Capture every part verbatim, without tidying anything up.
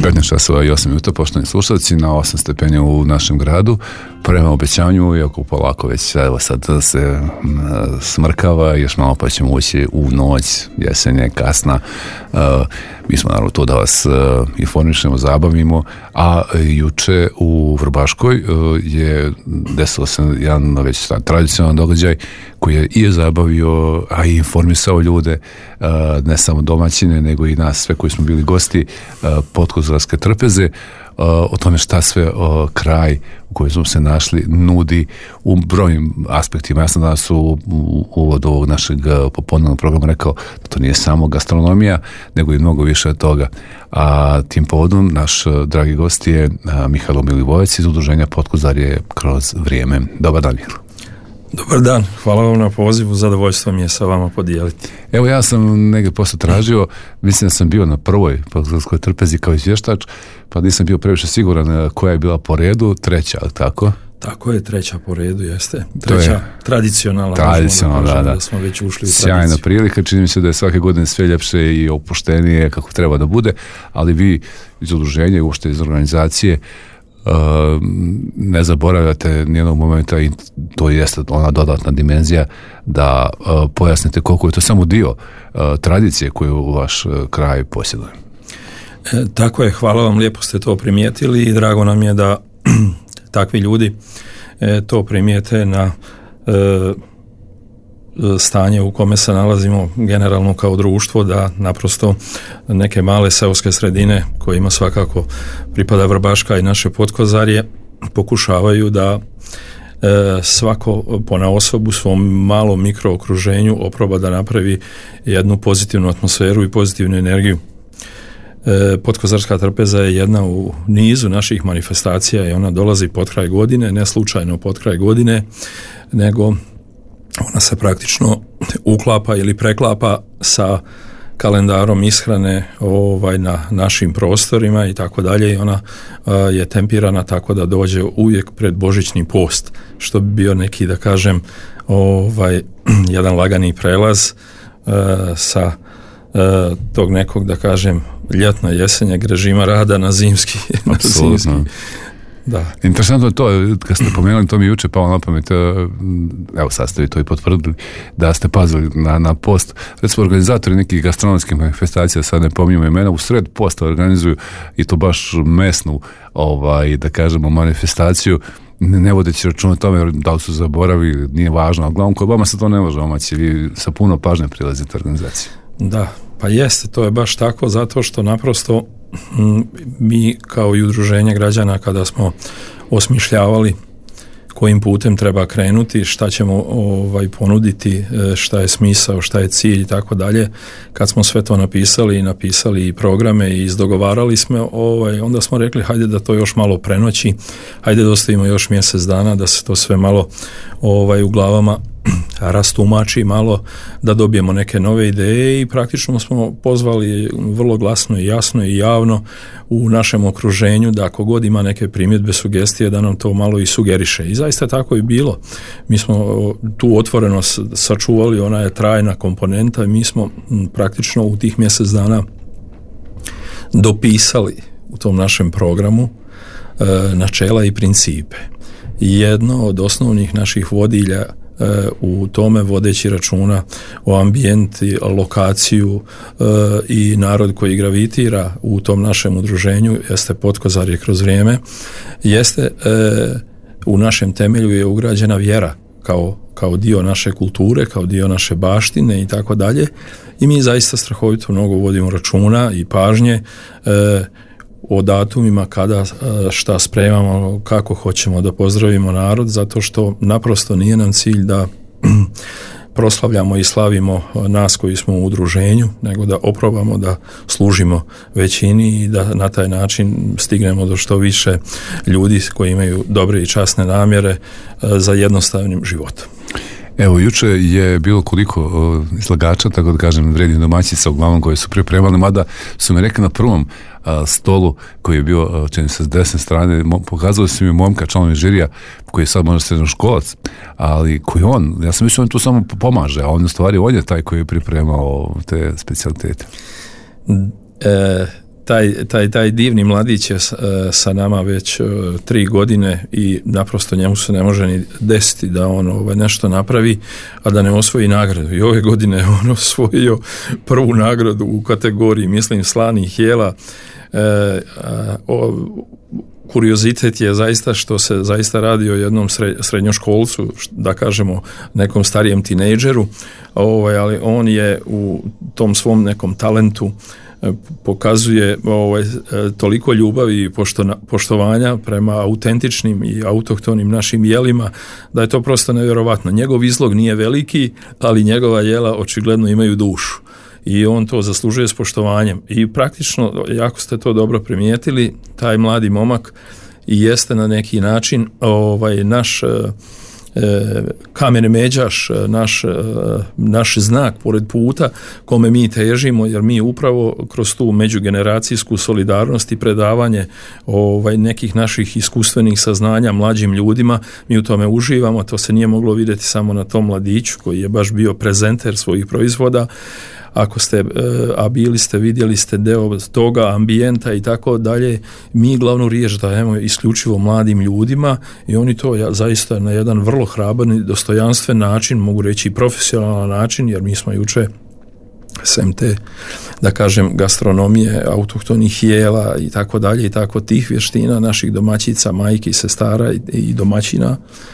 petnaest časova i osam minuta, poštovani slušalci, na osam stepeni u našem gradu. Prema obećanju, iako polako već evo sad se smrkava, još malo pa ćemo ući u noć, jesen je kasna. Uh, mi smo naravno to da vas uh, informišemo, zabavimo, a uh, juče u Vrbaškoj uh, je desilo se jedan već tradicionalan događaj koji je i zabavio, a i informisao ljude, uh, ne samo domaćine, nego i nas sve koji smo bili gosti uh, Potkozarske trpeze, uh, o tome šta sve uh, kraj u kojoj smo se našli nudi u brojnim aspektima. Ja sam danas u uvodu ovog našeg popodnevnog programa rekao da to nije samo gastronomija, nego i mnogo više od toga. A tim povodom naš dragi gost je Mihajlo Milivojevac iz udruženja Potkozarje kroz vrijeme. Dobar dan, Mihajlo. Dobar dan, hvala vam na pozivu, zadovoljstvo mi je sa vama podijeliti. Evo, ja sam negdje posle tražio, mislim da sam bio na prvoj Potkozarskoj trpezi kao izvještač, pa nisam bio previše siguran koja je bila po redu, treća, ali tako? Tako je, treća po redu, jeste. Treća, je, tradicionalna, tradicionalna, da, da, da smo već ušli u sjajna tradiciju. Prilika, čini mi se da je svake godine sve ljepše i opuštenije kako treba da bude, ali vi iz udruženja i uopšte iz organizacije Uh, ne zaboravljate nijednog momenta, i to jeste ona dodatna dimenzija da uh, pojasnite koliko je to samo dio uh, tradicije koju vaš uh, kraj posjeduje. E, tako je, hvala vam, lijepo ste to primijetili i drago nam je da takvi ljudi e, to primijete na e, stanje u kome se nalazimo generalno kao društvo, da naprosto neke male seoske sredine kojima svakako pripada Vrbaška i naše Potkozarje pokušavaju da e, svako ponaosob u svom malom mikrookruženju oproba da napravi jednu pozitivnu atmosferu i pozitivnu energiju. E, Potkozarska trpeza je jedna u nizu naših manifestacija i ona dolazi pod kraj godine, ne slučajno pod kraj godine, nego ona se praktično uklapa ili preklapa sa kalendarom ishrane ovaj, na našim prostorima i tako dalje, i ona a, je tempirana tako da dođe uvijek pred božićni post, što bi bio neki, da kažem, ovaj, jedan lagani prelaz a, sa a, tog nekog, da kažem, ljetno jesenjeg režima rada na zimski. Apsolutno. Da. Interesantno je to, kad ste pomenuli, to mi juče palo na pamet, evo sad ste vi to i potvrdili, da ste pazili na, na post. Recimo, organizatori nekih gastronomskih manifestacija, sad ne pominjamo imena, u sred posta organizuju i to baš mesnu, ovaj, da kažemo, manifestaciju, ne vodeći računa o tome da li su zaboravili, nije važno, ali glavnom kod vama se to ne može omaći, vi sa puno pažnje prilazite organizaciji. Da, pa jeste, to je baš tako, zato što naprosto mi kao i udruženje građana, kada smo osmišljavali kojim putem treba krenuti, šta ćemo ovaj ponuditi, šta je smisao, šta je cilj i tako dalje, kad smo sve to napisali i napisali i programe i izdogovarali smo, ovaj, onda smo rekli hajde da to još malo prenoći, hajde da ostavimo još mjesec dana da se to sve malo ovaj u glavama rastumači malo, da dobijemo neke nove ideje, i praktično smo pozvali vrlo glasno i jasno i javno u našem okruženju da ako god ima neke primjedbe, sugestije, da nam to malo i sugeriše. I zaista tako i bilo. Mi smo tu otvorenost sačuvali, ona je trajna komponenta i mi smo praktično u tih mjesec dana dopisali u tom našem programu e, načela i principe. Jedno od osnovnih naših vodilja u tome, vodeći računa o ambijenti, lokaciju e, i narod koji gravitira u tom našem udruženju, jeste Potkozarje kroz vrijeme, jeste e, u našem temelju je ugrađena vjera kao, kao dio naše kulture, kao dio naše baštine i tako dalje, i mi zaista strahovito mnogo vodimo računa i pažnje e, o datumima kada šta spremamo, kako hoćemo da pozdravimo narod, zato što naprosto nije nam cilj da proslavljamo i slavimo nas koji smo u udruženju, nego da oprobamo da služimo većini i da na taj način stignemo do što više ljudi koji imaju dobre i časne namjere za jednostavnim životom. Evo, juče je bilo koliko uh, izlagača, tako da kažem, vrednih domaćica uglavnom koje su pripremali, mada su mi rekli na prvom uh, stolu koji je bio, uh, čini se s desne strane, mo- pokazali su mi momka, članovi žirija, koji je sad možda srednjoškolac, ali koji on, ja sam mislio on tu samo pomaže, a on u stvari on je taj koji je pripremao te specijalitete. E, taj, taj, taj divni mladić je sa nama već tri godine i naprosto njemu se ne može ni desiti da on ovaj, nešto napravi, a da ne osvoji nagradu. I ove godine on osvojio prvu nagradu u kategoriji, mislim, slanih jela. E, a, o, kuriozitet je zaista što se zaista radi o jednom srednjoškolcu, da kažemo nekom starijem tinejdžeru, ovaj, ali on je u tom svom nekom talentu pokazuje ovaj, toliko ljubavi i poštovanja prema autentičnim i autohtonim našim jelima, da je to prosto nevjerovatno. Njegov izlog nije veliki, ali njegova jela očigledno imaju dušu. I on to zaslužuje s poštovanjem. I praktično, jako ste to dobro primijetili, taj mladi momak i jeste na neki način ovaj, naš e, kamen međaš, naš, e, naš znak pored puta kome mi težimo, jer mi upravo kroz tu međugeneracijsku solidarnost i predavanje ovaj, nekih naših iskustvenih saznanja mlađim ljudima, mi u tome uživamo. To se nije moglo vidjeti samo na tom mladiću koji je baš bio prezenter svojih proizvoda. Ako ste, a bili ste, vidjeli ste deo toga, ambijenta i tako dalje, mi glavnu riječ dajemo isključivo mladim ljudima i oni to zaista na jedan vrlo hraban i dostojanstven način, mogu reći i profesionalan način, jer mi smo juče sem te, da kažem, gastronomije, autohtonih jela i tako dalje i tako tih vještina naših domaćica, majki, sestara i, i domaćina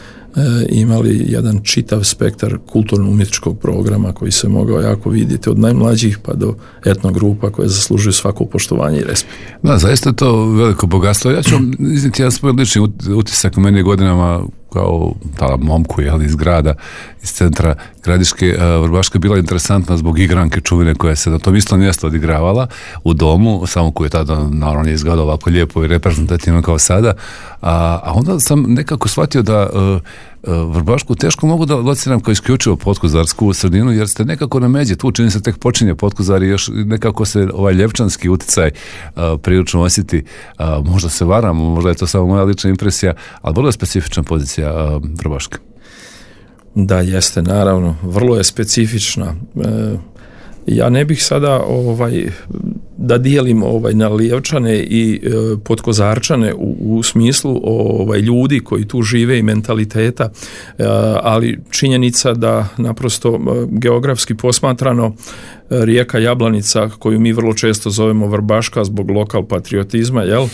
imali jedan čitav spektar kulturno-umjetničkog programa koji se mogao jako vidjeti od najmlađih pa do etnogrupa koje zaslužuju svako poštovanje i respekt. Da, zaista je to veliko bogatstvo. Ja ću vam iznijeti jedan svoj lični utisak u meni godinama kao ta momku jeli, iz grada, iz centra Gradiške. Vrbaška bila interesantna zbog igranke čuvene koja se na tom istom mjestu odigravala u domu, samo koju je tada naravno izgledao ovako lijepo i reprezentativno kao sada, a, a onda sam nekako shvatio da uh, Vrbašku teško mogu da lociram kao isključivo potkozarsku sredinu, jer ste nekako na međi, tu čini se tek počinje Potkozar i još nekako se ovaj ljevčanski uticaj uh, prilično osjeti. Uh, možda se varam, možda je to samo moja lična impresija, ali vrlo je specifična pozicija uh, Vrbaške. Da, jeste, naravno, vrlo je specifična. E, ja ne bih sada ovaj da dijelim ovaj na Lijevčane i e, Potkozarčane u, u smislu ovaj ljudi koji tu žive i mentaliteta, e, ali činjenica da naprosto e, geografski posmatrano e, rijeka Jablanica, koju mi vrlo često zovemo Vrbaška zbog lokal patriotizma, jel?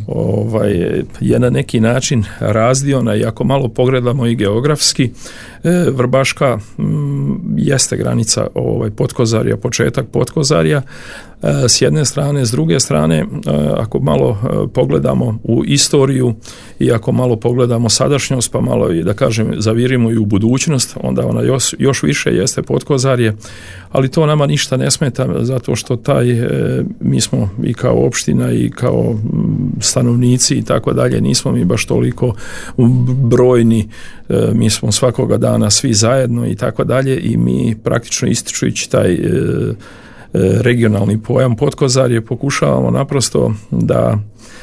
ovaj je na neki način razdiona i ako malo pogledamo i geografski, e, Vrbaška m, jeste granica ovaj Potkozarja, početak Potkozarja s jedne strane, s druge strane, ako malo pogledamo u istoriju i ako malo pogledamo sadašnjost, pa malo i da kažem zavirimo i u budućnost, onda ona još, još više jeste Potkozarje, ali to nama ništa ne smeta, zato što taj, mi smo i kao opština i kao stanovnici i tako dalje, nismo mi baš toliko brojni, mi smo svakoga dana svi zajedno i tako dalje i mi praktično ističujući taj regionalni pojam Potkozarje pokušavamo naprosto da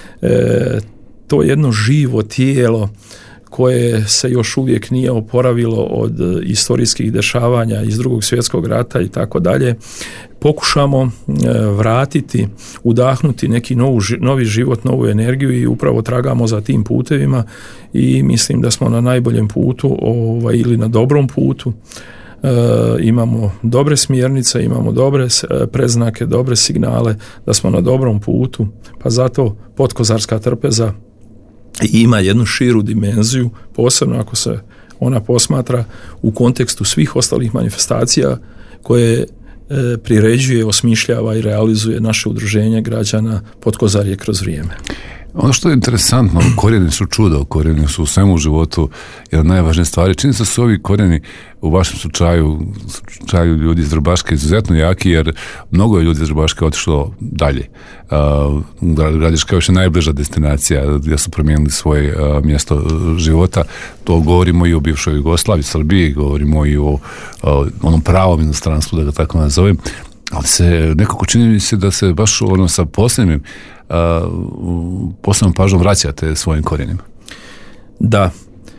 e, to jedno živo tijelo koje se još uvijek nije oporavilo od historijskih dešavanja iz Drugog svjetskog rata i tako dalje, pokušamo e, vratiti, udahnuti neki novu, novi život, novu energiju i upravo tragamo za tim putevima i mislim da smo na najboljem putu ovaj, ili na dobrom putu. E, imamo dobre smjernice, imamo dobre predznake, dobre signale da smo na dobrom putu, pa zato Potkozarska trpeza ima jednu širu dimenziju, posebno ako se ona posmatra u kontekstu svih ostalih manifestacija koje e, priređuje, osmišljava i realizuje naše udruženje građana Potkozarje kroz vrijeme. Ono što je interesantno, korijeni su čudo, korijeni su u svemu životu jedna od najvažnijih stvari. Čini se su ovi korijeni u vašem slučaju, slučaju ljudi iz Vrbaške izuzetno jaki, jer mnogo je ljudi iz Vrbaške otišlo dalje. Uh, Gradiška je još najbliža destinacija gdje su promijenili svoje uh, mjesto života. To govorimo i o bivšoj Jugoslaviji, Srbiji, govorimo i o uh, onom pravom inostranstvu, da ga tako nazovem. Ali se nekako čini mi se da se baš ono sa posljednjim Uh, posebnom pažnjom vraćate svojim korijenima. Da.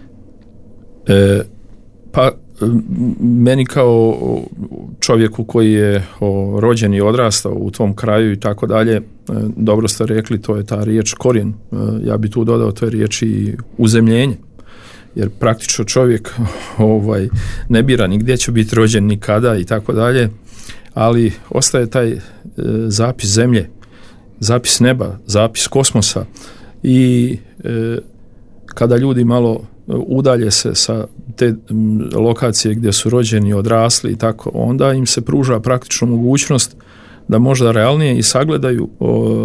E, pa meni kao čovjeku koji je o, rođen i odrastao u tom kraju i tako dalje, dobro ste rekli, to je ta riječ korijen. Ja bi tu dodao toj riječi uzemljenje. Jer praktično čovjek ovaj, ne bira ni gdje će biti rođen, ni kada i tako dalje, ali ostaje taj e, zapis zemlje, zapis neba, zapis kosmosa i e, kada ljudi malo udalje se sa te lokacije gdje su rođeni, odrasli i tako, onda im se pruža praktično mogućnost da možda realnije i sagledaju o,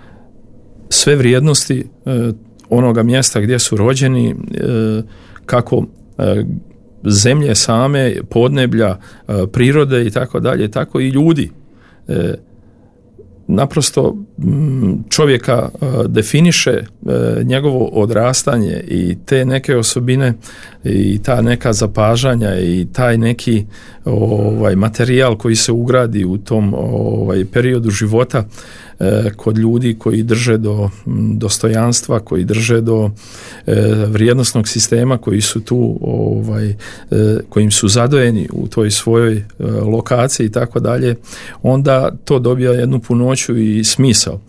sve vrijednosti e, onoga mjesta gdje su rođeni, e, kako e, zemlje same, podneblja, e, prirode i tako dalje, tako i ljudi. E, naprosto čovjeka definiše njegovo odrastanje i te neke osobine i ta neka zapažanja i taj neki ovaj materijal koji se ugradi u tom ovaj periodu života kod ljudi koji drže do dostojanstva, koji drže do vrijednosnog sistema, koji su tu ovaj kojim su zadojeni u toj svojoj lokaciji i tako dalje, onda to dobija jednu punoću i smisao.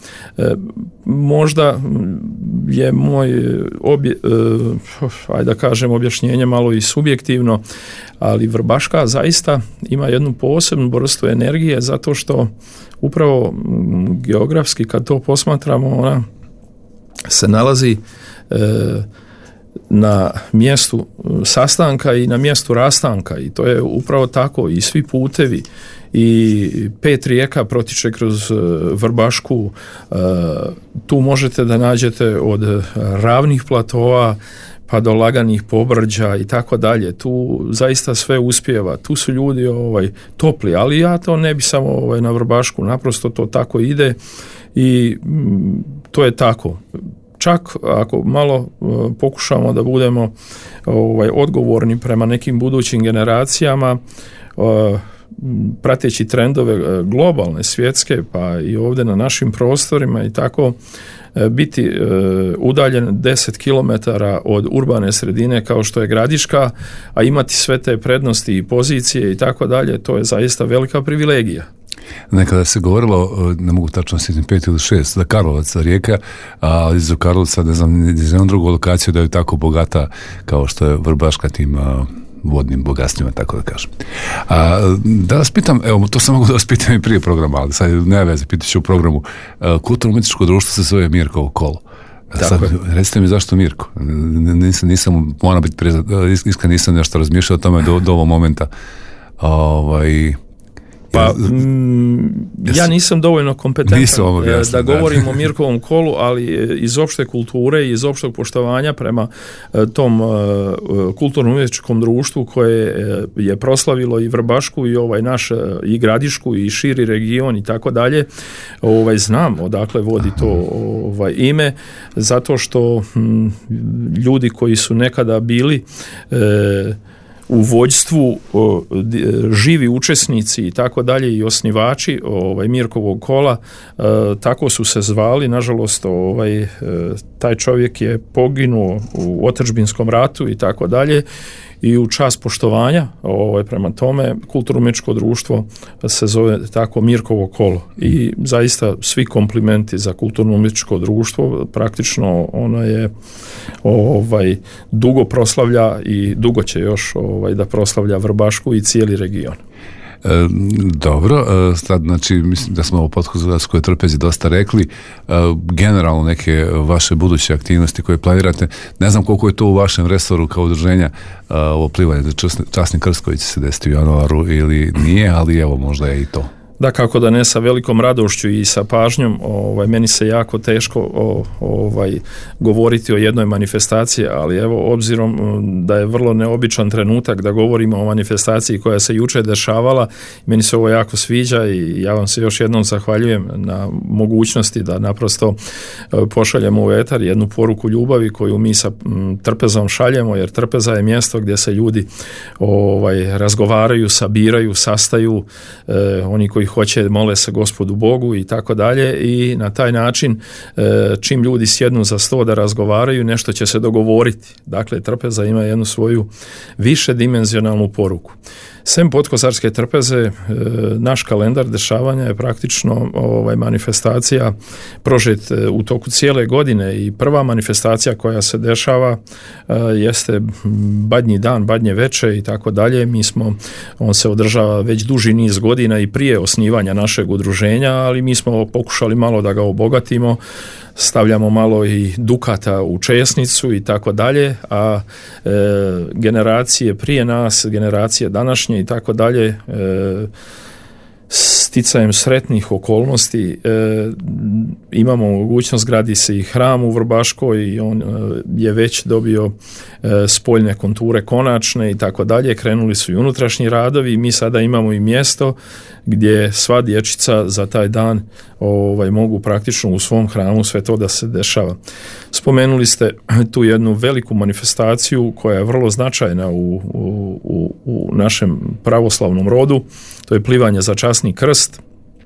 Možda je moj obje, ajde da kažem objašnjenje malo i subjektivno, ali Vrbaška zaista ima jednu posebnu vrstu energije zato što upravo geografski kad to posmatramo, ona se nalazi e, na mjestu sastanka i na mjestu rastanka i to je upravo tako i svi putevi i pet rijeka protiče kroz Vrbašku, e, tu možete da nađete od ravnih platova pa do laganih pobrđa i tako dalje. Tu zaista sve uspijeva. Tu su ljudi ovaj topli, ali ja to ne bi samo ovaj na Vrbašku, naprosto to tako ide i mm, to je tako. Čak ako malo uh, pokušamo da budemo ovaj odgovorni prema nekim budućim generacijama, uh, prateći trendove globalne, svjetske, pa i ovdje na našim prostorima i tako, biti e, udaljen deset kilometara od urbane sredine kao što je Gradiška, a imati sve te prednosti i pozicije i tako dalje, to je zaista velika privilegija. Nekada se govorilo, ne mogu tačno sjetiti pet ili šest, za Karlovaca rijeka, ali iz Karlovca ne znam, ne znam drugu lokaciju da je tako bogata kao što je Vrbaška tim a, vodnim bogatstvima, tako da kažem. A, da vas pitam, evo, to sam mogu da vas pitam i prije programa, ali sad ne veze, pitat ću u programu. Kulturno-umjetničko društvo se zove Mirkovo kolo. Sad, recite mi zašto Mirko? Nisam, nisam moram biti prezad, iskren, nisam nešto razmišljao o tome do, do ovog momenta. Ovaj... Pa, mm, ja nisam dovoljno kompetentan da govorim o Mirkovom kolu, ali iz opšte kulture i iz opštog poštovanja prema tom kulturno-umjetničkom društvu koje je proslavilo i Vrbašku i ovaj naš i Gradišku i širi region i tako dalje, ovaj znam odakle vodi to ovaj ime, zato što hm, ljudi koji su nekada bili e, u vođstvu o, živi učesnici i tako dalje i osnivači ovaj Mirkovog kola, e, tako su se zvali. Nažalost, ovaj e, taj čovjek je poginuo u otadžbinskom ratu i tako dalje. I u čast poštovanja ovaj, prema tome kulturno-umjetničko društvo se zove tako Mirkovo kolo i zaista svi komplimenti za kulturno-umjetničko društvo, praktično ono je ovaj, dugo proslavlja i dugo će još ovaj, da proslavlja Vrbašku i cijeli region. E, dobro, e, sad, znači, mislim da smo o Podhozovskoj trpezi dosta rekli, e, generalno neke vaše buduće aktivnosti koje planirate, ne znam koliko je to u vašem resoru kao udruženja, e, ovo plivanje za časni krst koji će se desiti u januaru ili nije, ali evo možda je i to. Da, kako da ne, sa velikom radošću i sa pažnjom, ovaj, meni se jako teško o, ovaj, govoriti o jednoj manifestaciji, ali evo, obzirom da je vrlo neobičan trenutak da govorimo o manifestaciji koja se jučer dešavala, meni se ovo jako sviđa i ja vam se još jednom zahvaljujem na mogućnosti da naprosto pošaljemo u etar jednu poruku ljubavi koju mi sa trpezom šaljemo, jer trpeza je mjesto gdje se ljudi ovaj, razgovaraju, sabiraju, sastaju, eh, oni koji hoće mole se Gospodu Bogu i tako dalje i na taj način čim ljudi sjednu za sto da razgovaraju nešto će se dogovoriti. Dakle, trpeza ima jednu svoju više dimenzionalnu poruku. Sem Potkozarske trpeze, naš kalendar dešavanja je praktično ovaj, manifestacija prožet u toku cijele godine i prva manifestacija koja se dešava jeste Badnji dan, Badnje veče i tako dalje. Mi smo, on se održava već duži niz godina i prije osnivanja našeg udruženja, ali mi smo pokušali malo da ga obogatimo, stavljamo malo i dukata u česnicu i tako dalje, a e, generacije prije nas, generacije današnje i tako dalje, e, sticajem sretnih okolnosti e, imamo mogućnost, gradi se i hram u Vrbaškoj i on e, je već dobio e, spoljne konture konačne i tako dalje, krenuli su i unutrašnji radovi i mi sada imamo i mjesto gdje sva dječica za taj dan ovaj, mogu praktično u svom hramu sve to da se dešava. Spomenuli ste tu jednu veliku manifestaciju koja je vrlo značajna u, u, u, u našem pravoslavnom rodu, to je plivanje za časni krst.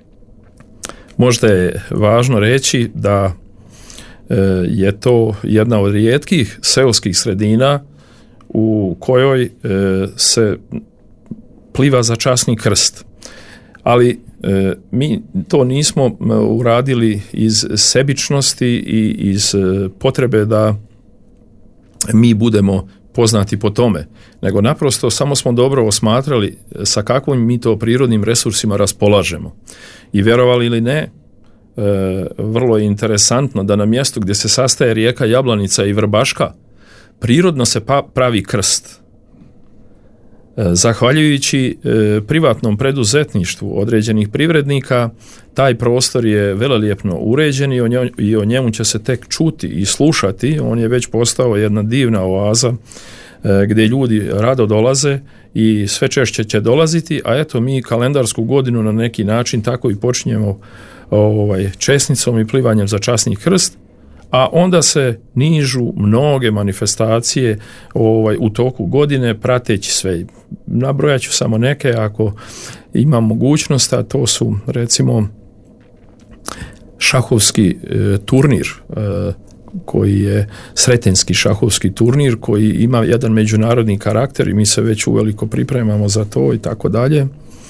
Možda je važno reći da e, je to jedna od rijetkih seoskih sredina u kojoj e, se pliva za časni krst. Ali e, mi to nismo uradili iz sebičnosti i iz e, potrebe da mi budemo poznati po tome, nego naprosto samo smo dobro osmatrali sa kakvim mi to prirodnim resursima raspolažemo. I vjerovali ili ne, e, vrlo je interesantno da na mjestu gdje se sastaje rijeka Jablanica i Vrbaška, prirodno se pa, pravi krst. Zahvaljujući e, privatnom preduzetništvu određenih privrednika, taj prostor je velelijepno uređen i o, njoj, i o njemu će se tek čuti i slušati. On je već postao jedna divna oaza e, gdje ljudi rado dolaze i sve češće će dolaziti, a eto mi kalendarsku godinu na neki način tako i počinjemo ovaj, česnicom i plivanjem za časni krst, a onda se nižu mnoge manifestacije ovaj, u toku godine prateći sve. Nabrojat ću samo neke ako imam mogućnost, a to su recimo šahovski e, turnir e, koji je sretenski šahovski turnir koji ima jedan međunarodni karakter i mi se već uveliko pripremamo za to i tako dalje.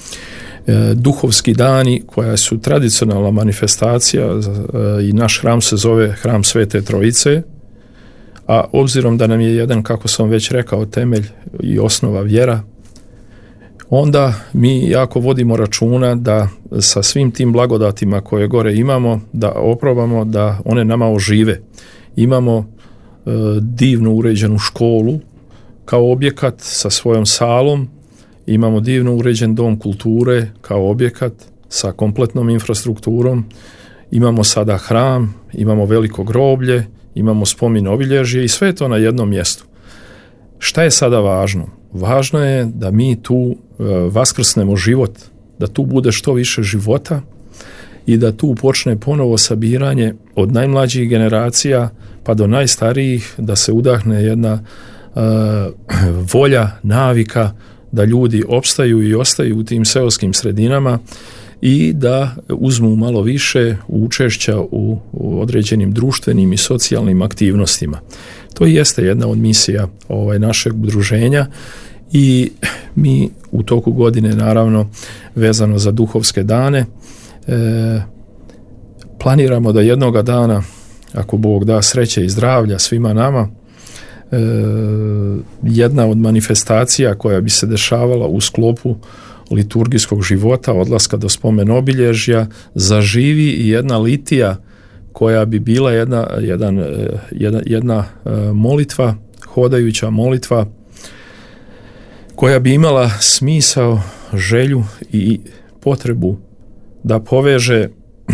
Duhovski dani koja su tradicionalna manifestacija i naš hram se zove Hram Svete Trojice, a obzirom da nam je jedan, kako sam već rekao, temelj i osnova vjera, onda mi jako vodimo računa da sa svim tim blagodatima koje gore imamo, da oprobamo da one nama ožive. Imamo e, divnu uređenu školu kao objekat sa svojom salom, imamo divno uređen dom kulture kao objekat sa kompletnom infrastrukturom, imamo sada hram, imamo veliko groblje, imamo spomen obilježje i sve to na jednom mjestu. Šta je sada važno? Važno je da mi tu e, vaskrsnemo život, da tu bude što više života i da tu počne ponovo sabiranje od najmlađih generacija pa do najstarijih, da se udahne jedna e, volja, navika da ljudi opstaju i ostaju u tim seoskim sredinama i da uzmu malo više učešća u, u određenim društvenim i socijalnim aktivnostima. To jeste jedna od misija ovaj, našeg udruženja i mi u toku godine, naravno vezano za duhovske dane, e, planiramo da jednoga dana, ako Bog da sreće i zdravlja svima nama, e, jedna od manifestacija koja bi se dešavala u sklopu liturgijskog života, odlaska do spomen obilježja, zaživi i jedna litija koja bi bila jedna, jedan, jedna, jedna molitva, hodajuća molitva, koja bi imala smisao, želju i potrebu da poveže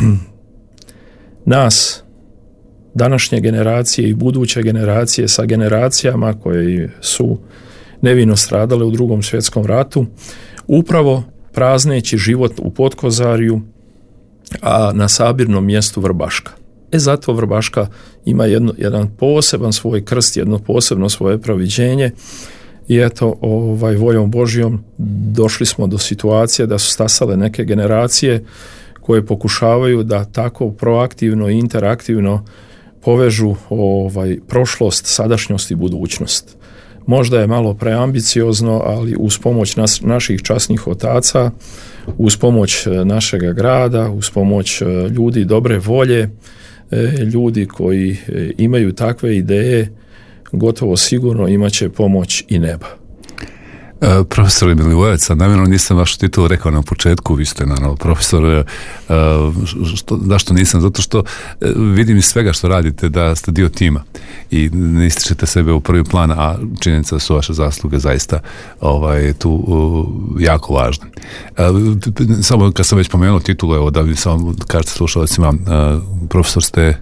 nas, današnje generacije i buduće generacije sa generacijama koje su nevino stradale u Drugom svjetskom ratu, upravo prazneći život u Potkozarju, a na sabirnom mjestu Vrbaška. E zato Vrbaška ima jedno, jedan poseban svoj krst, jedno posebno svoje proviđenje i eto, ovaj, voljom Božjom došli smo do situacije da su stasale neke generacije koje pokušavaju da tako proaktivno i interaktivno povežu ovaj, prošlost, sadašnjost i budućnost. možda je malo preambiciozno, ali uz pomoć nas, naših časnih otaca, uz pomoć našega grada, uz pomoć ljudi dobre volje, ljudi koji imaju takve ideje, gotovo sigurno imat će pomoć i neba. Uh, profesor Milivojevac, namjerno nisam vašu titulu rekao na početku, vi ste naravno profesor, uh, što, zašto nisam? Zato što uh, vidim iz svega što radite da ste dio tima i ne ističete sebe u prvi plan, a činjenica da su vaše zasluge zaista ovaj, tu uh, jako važne. Uh, samo kad sam već pomenuo titulu, evo da vi samo kažete slušalcima, uh, profesor ste...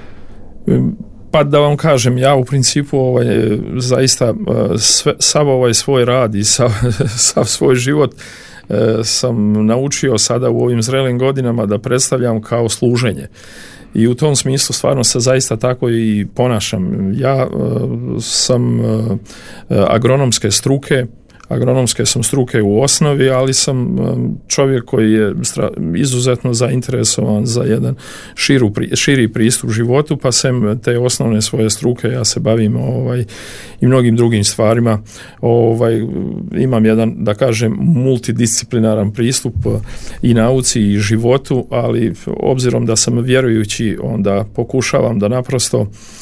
Pa da vam kažem, ja u principu ovaj, zaista sve, sav ovaj svoj rad i sav, sav svoj život e, sam naučio sada u ovim zrelim godinama da predstavljam kao služenje. I u tom smislu stvarno se zaista tako i ponašam. Ja e, sam e, agronomske struke, agronomske sam struke u osnovi, ali sam čovjek koji je izuzetno zainteresovan za jedan širu, širi pristup životu, pa sem te osnovne svoje struke ja se bavim ovaj, i mnogim drugim stvarima. Ovaj, imam jedan, da kažem, multidisciplinaran pristup i nauci i životu, ali obzirom da sam vjerujući, onda pokušavam da naprosto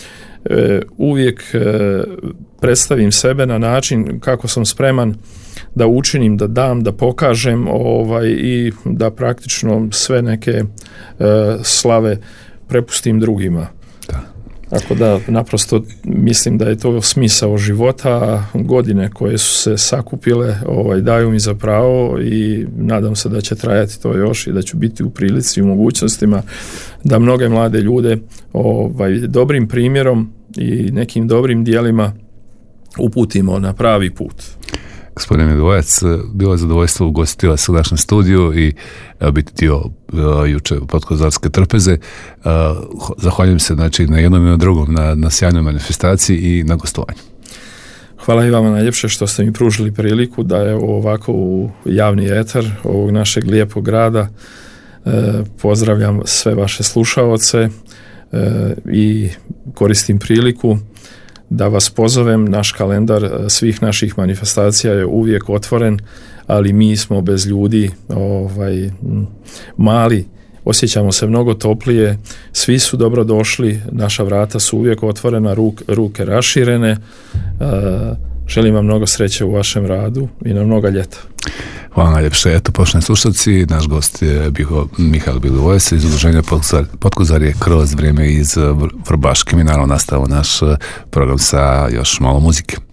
uvijek predstavim sebe na način kako sam spreman da učinim, da dam, da pokažem ovaj, i da praktično sve neke e, slave prepustim drugima. Da. Tako da naprosto mislim da je to smisao života, godine koje su se sakupile ovaj, daju mi za pravo i nadam se da će trajati to još i da ću biti u prilici i u mogućnostima da mnoge mlade ljude ovaj, dobrim primjerom i nekim dobrim dijelima uputimo na pravi put. Gospodine Milivojevac, bilo je zadovoljstvo ugostiti vas u našem studiju i biti dio uh, juče Podkozarske trpeze. Uh, zahvaljujem se znači, na jednom i na drugom, na, na sjajnoj manifestaciji i na gostovanju. Hvala i vama najljepše što ste mi pružili priliku da je ovako u javni etar ovog našeg lijepog grada uh, pozdravljam sve vaše slušaoce uh, i koristim priliku da vas pozovem. Naš kalendar svih naših manifestacija je uvijek otvoren, ali mi smo bez ljudi ovaj, mali, osjećamo se mnogo toplije, svi su dobro došli, naša vrata su uvijek otvorena, ruk, ruke raširene. E, želim vam mnogo sreće u vašem radu i na mnoga ljeta. Hvala najljepše. Eto, poštovani slušalci, naš gost je bio Mihael Milivojevac iz udruženja Podkozarje kroz vrijeme iz Vrbaške. Mi naravno nastavimo naš program sa još malo muzike.